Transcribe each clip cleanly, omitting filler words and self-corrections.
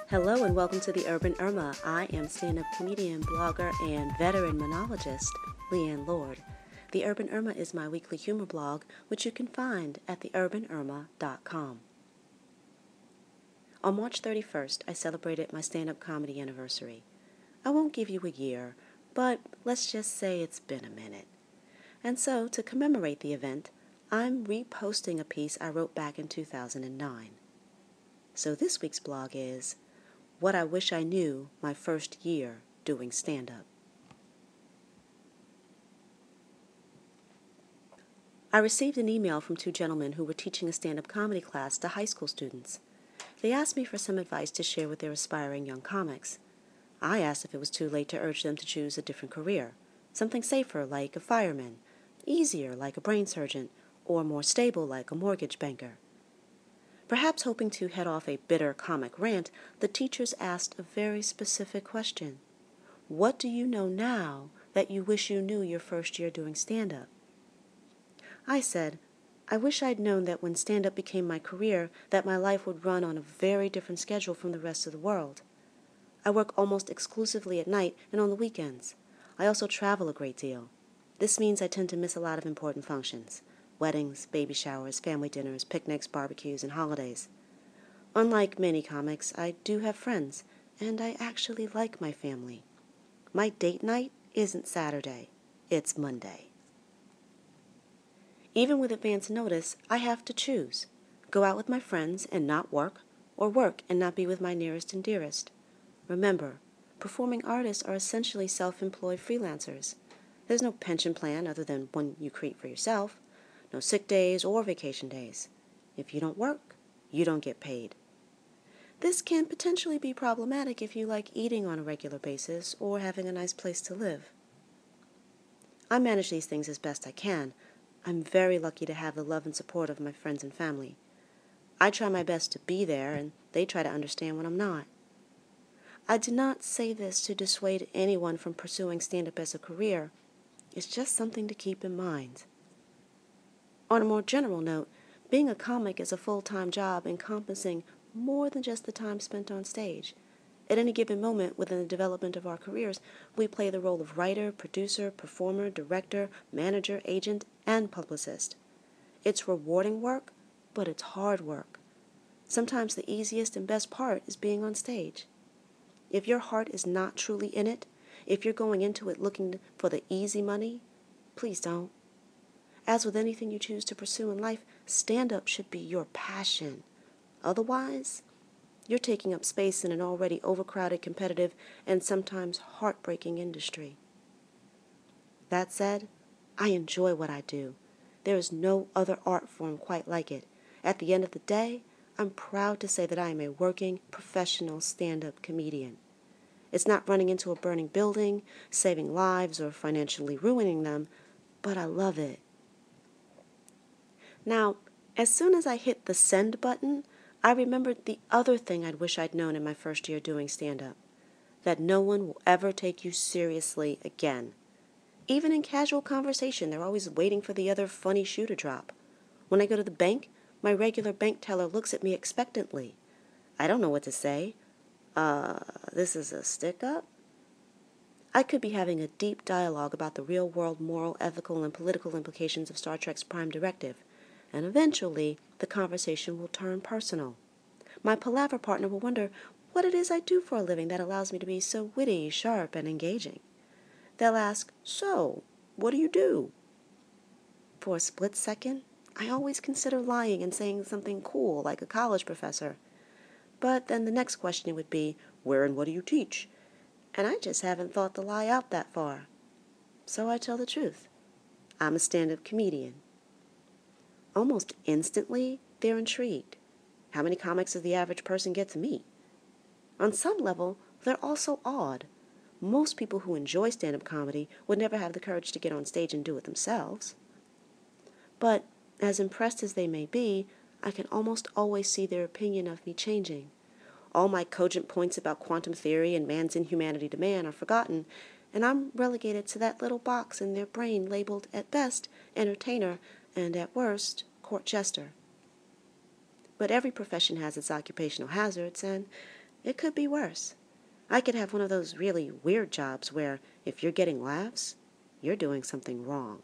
Hello and welcome to the Urban Irma. I am stand-up comedian, blogger, and veteran monologist, Leanne Lord. The Urban Irma is my weekly humor blog, which you can find at theurbanirma.com. On March 31st, I celebrated my stand-up comedy anniversary. I won't give you a year, but let's just say it's been a minute. And so, to commemorate the event, I'm reposting a piece I wrote back in 2009. So this week's blog is What I Wish I Knew My First Year Doing Stand-Up. I received an email from two gentlemen who were teaching a stand-up comedy class to high school students. They asked me for some advice to share with their aspiring young comics. I asked if it was too late to urge them to choose a different career, something safer like a fireman, easier like a brain surgeon, or more stable like a mortgage banker. Perhaps hoping to head off a bitter comic rant, the teachers asked a very specific question. What do you know now that you wish you knew your first year doing stand-up? I said, I wish I'd known that when stand-up became my career, that my life would run on a very different schedule from the rest of the world. I work almost exclusively at night and on the weekends. I also travel a great deal. This means I tend to miss a lot of important functions. Weddings, baby showers, family dinners, picnics, barbecues, and holidays. Unlike many comics, I do have friends, and I actually like my family. My date night isn't Saturday, it's Monday. Even with advance notice, I have to choose. Go out with my friends and not work, or work and not be with my nearest and dearest. Remember, performing artists are essentially self-employed freelancers. There's no pension plan other than one you create for yourself. No sick days or vacation days. If you don't work, you don't get paid. This can potentially be problematic if you like eating on a regular basis or having a nice place to live. I manage these things as best I can. I'm very lucky to have the love and support of my friends and family. I try my best to be there, and they try to understand when I'm not. I do not say this to dissuade anyone from pursuing stand-up as a career. It's just something to keep in mind. On a more general note, being a comic is a full-time job encompassing more than just the time spent on stage. At any given moment within the development of our careers, we play the role of writer, producer, performer, director, manager, agent, and publicist. It's rewarding work, but it's hard work. Sometimes the easiest and best part is being on stage. If your heart is not truly in it, if you're going into it looking for the easy money, please don't. As with anything you choose to pursue in life, stand-up should be your passion. Otherwise, you're taking up space in an already overcrowded, competitive, and sometimes heartbreaking industry. That said, I enjoy what I do. There is no other art form quite like it. At the end of the day, I'm proud to say that I am a working, professional stand-up comedian. It's not running into a burning building, saving lives, or financially ruining them, but I love it. Now, as soon as I hit the send button, I remembered the other thing I'd wish I'd known in my first year doing stand-up, that no one will ever take you seriously again. Even in casual conversation, they're always waiting for the other funny shoe to drop. When I go to the bank, my regular bank teller looks at me expectantly. I don't know what to say. This is a stick-up? I could be having a deep dialogue about the real-world moral, ethical, and political implications of Star Trek's Prime Directive, and eventually the conversation will turn personal. My palaver partner will wonder what it is I do for a living that allows me to be so witty, sharp, and engaging. They'll ask, so, what do you do? For a split second, I always consider lying and saying something cool like a college professor. But then the next question would be, where and what do you teach? And I just haven't thought the lie out that far. So I tell the truth. I'm a stand-up comedian. Almost instantly, they're intrigued. How many comics does the average person get to meet? On some level, they're also awed. Most people who enjoy stand-up comedy would never have the courage to get on stage and do it themselves. But, as impressed as they may be, I can almost always see their opinion of me changing. All my cogent points about quantum theory and man's inhumanity to man are forgotten, and I'm relegated to that little box in their brain labeled, at best, entertainer, and at worst, court jester. But every profession has its occupational hazards, and It could be worse. I could have one of those really weird jobs where if you're getting laughs, you're doing something wrong.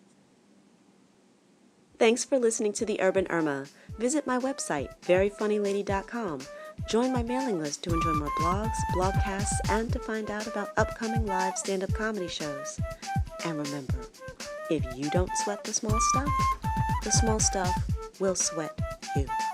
Thanks for listening to The Urban Irma. Visit my website, veryfunnylady.com. Join my mailing list to enjoy more blogs, blogcasts, and to find out about upcoming live stand-up comedy shows. And remember, if you don't sweat the small stuff will sweat you.